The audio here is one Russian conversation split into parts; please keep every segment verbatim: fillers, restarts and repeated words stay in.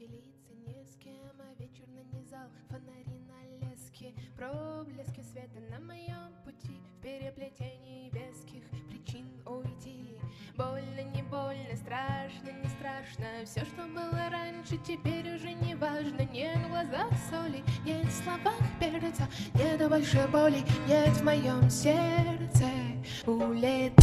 поделиться не с кем, а вечер нанизал фонари на лески, проблески света на моем пути, в переплетении веских причин уйти. Больно, не больно, страшно, не страшно, все, что было раньше, теперь уже не важно. Нет в глазах соли, нет в словах перца, нет больше боли, нет в моем сердце. Улетаю,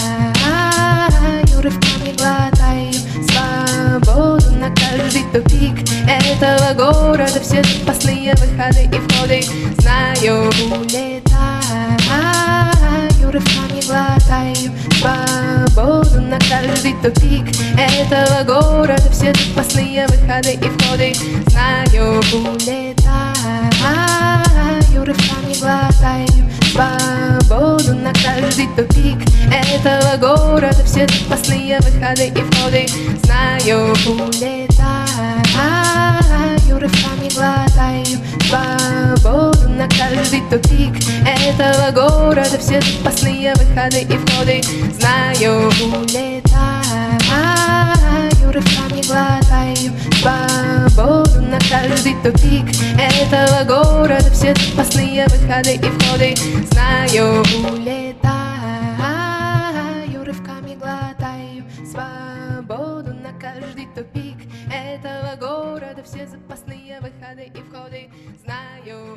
рывками глотаю свободу на каждый тупик этого города, все запасные выходы и входы знаю. Улетаю, рывками глотаю свободу на каждый тупик этого города, все запасные выходы и входы знаю. Улетаю, рывками глотаю свободу на каждый тупик этого города, все запасные выходы и входы знаю. Улетаю, рывками глотаю свободу на каждый тупик этого города, все запасные выходы и входы знаю. Улетаю, рывками глотаю свободу на каждый тупик этого города, все запасные выходы и входы знаю. Улетаю, рывками глотаю свободу на каждый тупик этого города, все запасные выходы и входы знаю.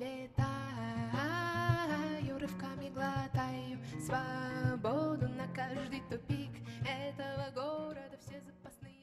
Улетаю, рывками глотаю свободу на каждый тупик этого города, все запасные